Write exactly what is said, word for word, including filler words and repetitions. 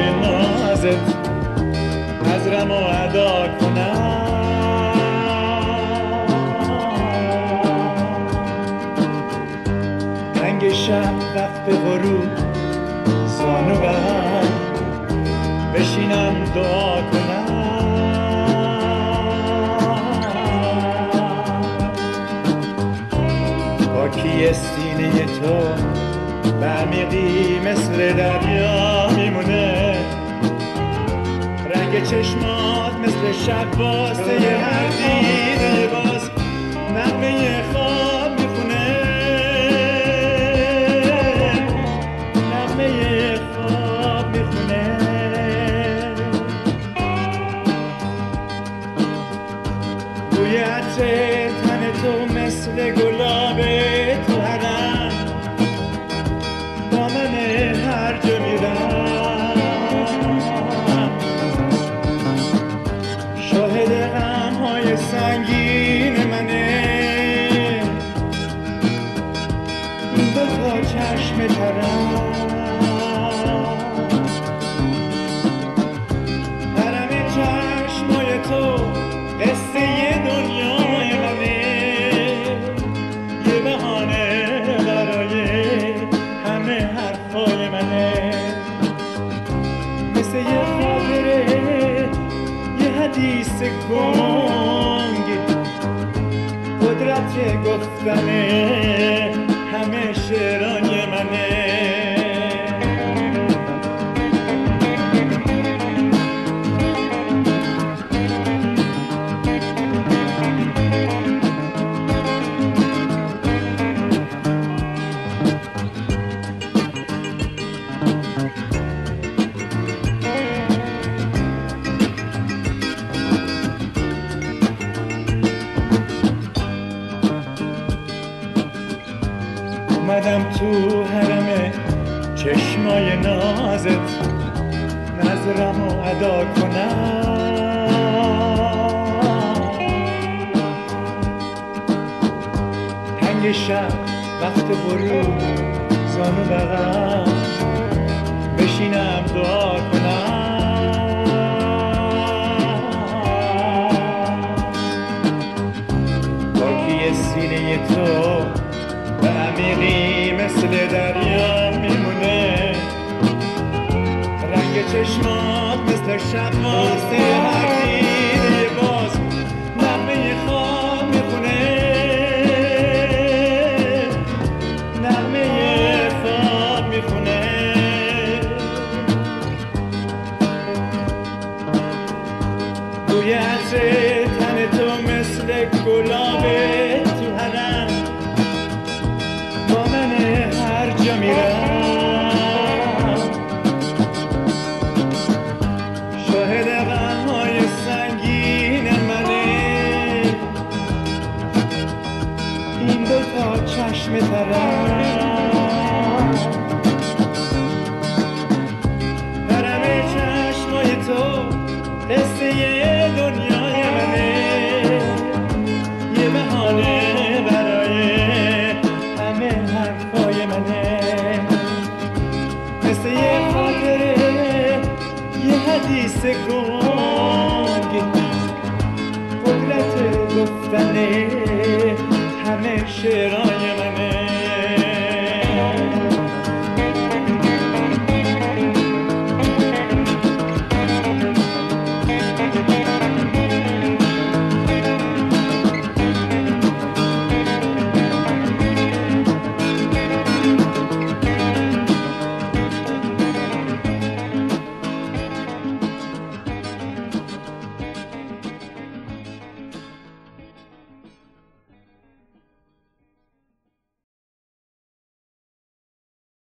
چشمای نازت نظرم رو ادا کنم. رنگ شب وقت غروب زانو بر بشینم دعا کنم. پاکی سینه تو به عمیقی مثل دریا میمونه. رنگ چشمات مثل شب واسه هر دیده باز نغمه خواب میخونه. نغمه خواب میخونه. بوی عطر تن تو مثل گلاب تو حرم با من هر جا میرم. شاهد غم‌های سنگین منه این دو تا چشم ترم. حرم چشمای تو قصه دنیای منه. یه بهانه برای همه حرفای منه. مثل یه خاطره یه حدیث گنگ قدرت گفتن همه شعرهای منه. اومدم تو حرم چشمای نازت نظرم رو ادا کنم. تنگ شب وقت غروب زانو بغل بشینم دعا کنم. پاکی سینه تو به عمیقی مثل دریا میمونه. رنگ چشمات مثل شب واسه هر دیده باز نغمه خواب میخونه. نغمه خواب میخونه. بوی عطر تن تو مثل گلاب تو حرم با من هر جا میرم. شاهد غم‌های سنگین منه این دو تا چشم ترم. حرم چشمای تو قصه دنیای منه. یه بهانه برای همه حرفای منه. مثل یه خاطره یه حدیث گنگ قدرت گفتن همه شعرهای من.